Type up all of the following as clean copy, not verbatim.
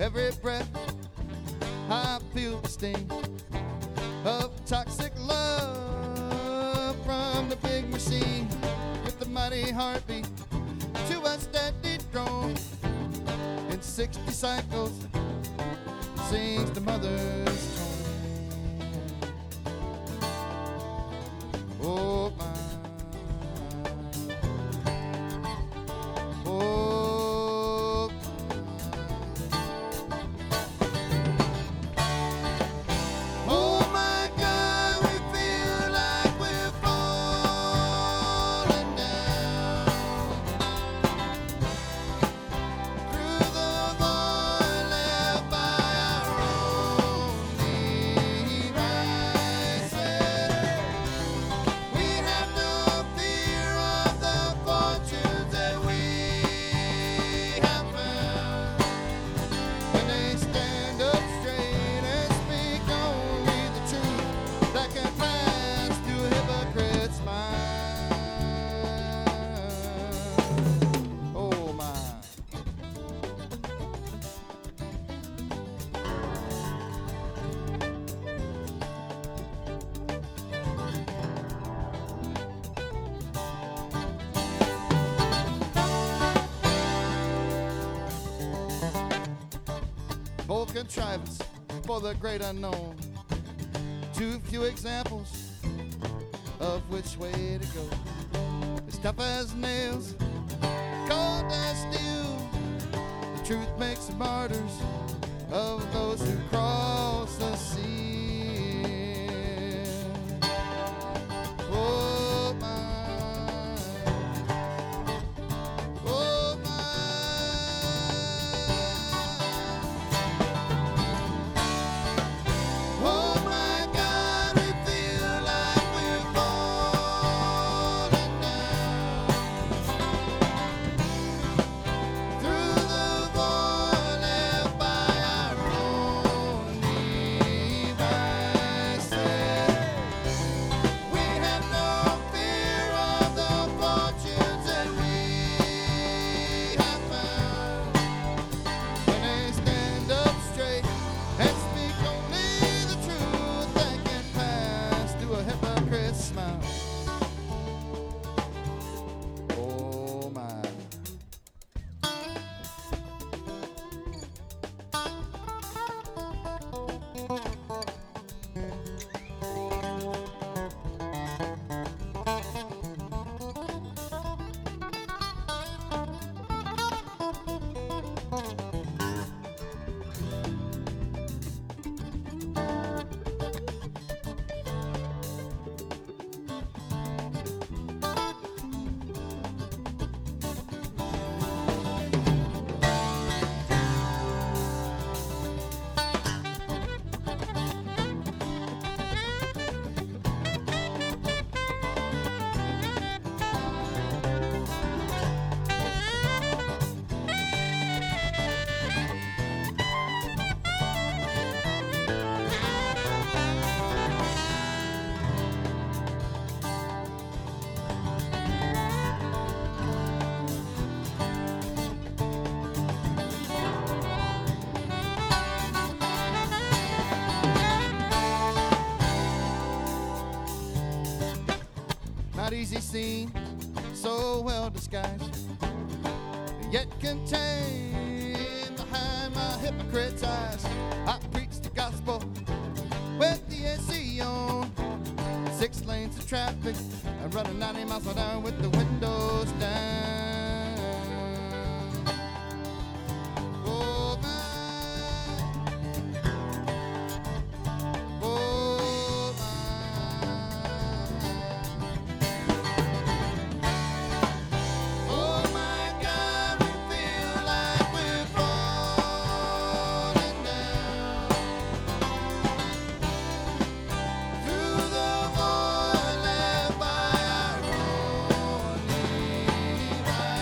Every breath I feel the sting of toxic love from the big machine, with the mighty heartbeat to a steady drone. In 60 cycles sings the mother's tone. Oh my, oh my. Oh my God, we feel like we're falling down through the void left by our own devices. We have no fear of the fortunes that we have found. When they stand up straight and speak only the truth that can pass through a hypocrite's mind. Oh my. Bold contrivance for the great unknown. Too few examples of which way to go. As tough as nails, cold as steel, the truth makes martyrs of those who cross the sea. Oh my, oh my. Oh my God, we feel like we're falling down through the void left by our own devices. We have no fear of the fortunes that we have found. When they stand up straight and speak only the truth that can pass through a hypocrite's smile. Oh my. Not easy seen, so well disguised, yet contained behind my hypocrite's eyes. I preach the gospel with the AC on, 6 lanes of traffic, and running 90 miles an hour with the windows down. Oh my, oh my. Oh my God, we feel like we're falling down through the void left by our own devices.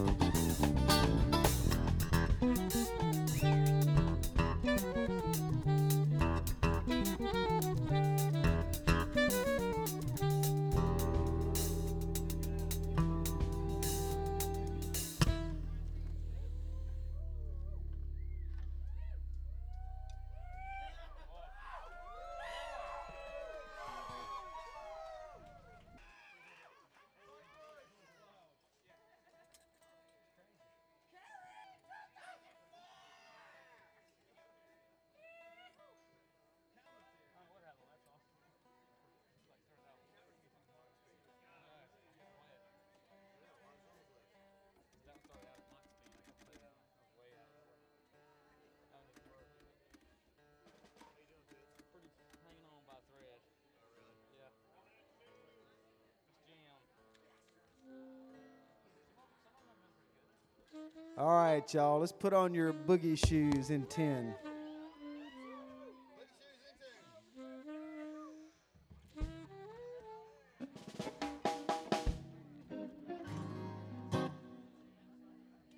All right, y'all. Let's put on your boogie shoes in 10.